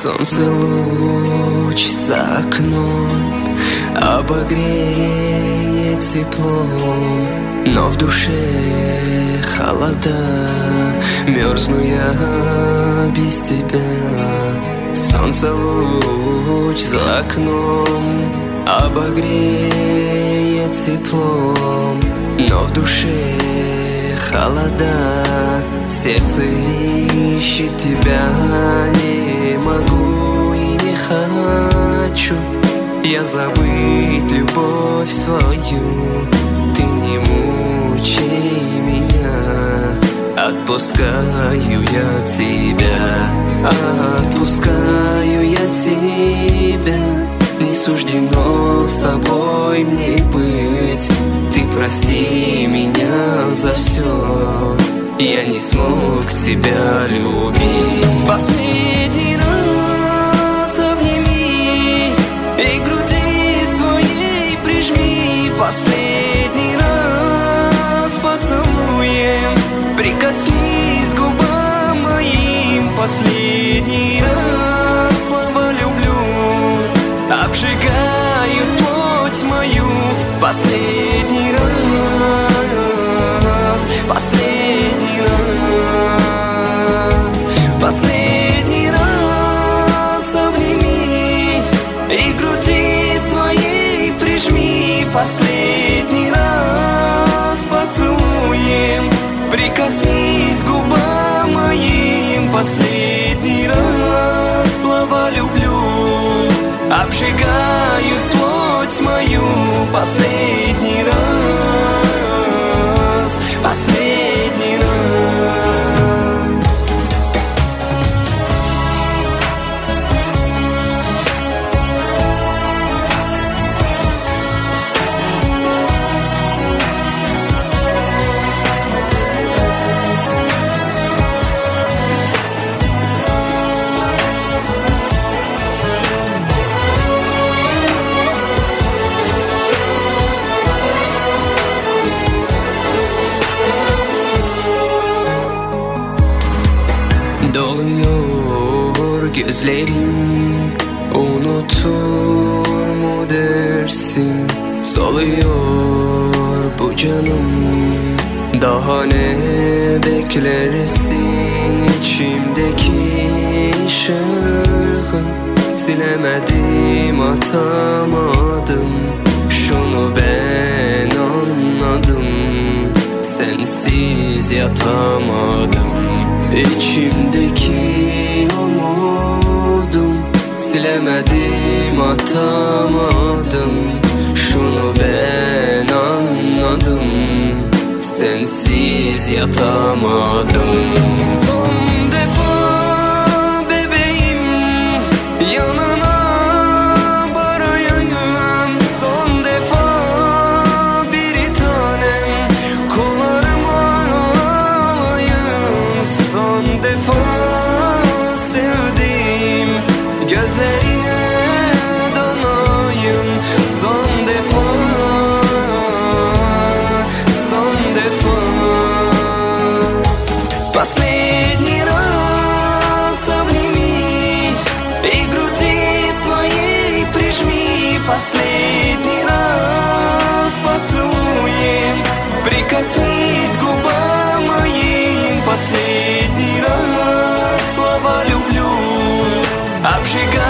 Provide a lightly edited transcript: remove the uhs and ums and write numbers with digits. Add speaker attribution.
Speaker 1: Солнце луч за окном обогреет теплом, но в душе холода, мерзну я без тебя. Солнце луч за окном обогреет теплом, но в душе холода, сердце ищет тебя. Не могу и не хочу я забыть любовь свою. Ты не мучай меня, отпускаю я тебя, отпускаю я тебя. Не суждено с тобой мне быть. Ты прости меня за все, я не смог тебя любить. Последний раз обними и груди своей прижми. Последний раз поцелуем, прикоснись к губам моим. Последний раз слова люблю обжигают плоть мою. Последний раз, последний раз, последний раз обними и груди своей прижми. Последний раз поцелуем, прикоснись к губам моим. Последний раз слова люблю обжигают плоть мою. Последний раз, последний раз. Doluyor gözlerim, unutur mu dersin? Soluyor bu canım, daha ne beklersin? İçimdeki şahım silemedim, atamadım. Şunu ben anladım, sensiz yatamadım. İçimdeki umudum silemedim, atamadım. Şunu ben anladım, sensiz yatamadım. Son defa bebeğim yanına barayayım. Son defa bir tanem kollarıma alayım. Son defa sevdiğim gözlerine danayım. Son defa, son defa. Последний раз обними и груди своей прижми. Последний раз поцелуем, прикоснись к губам моим. Последний раз слова люблю обжигают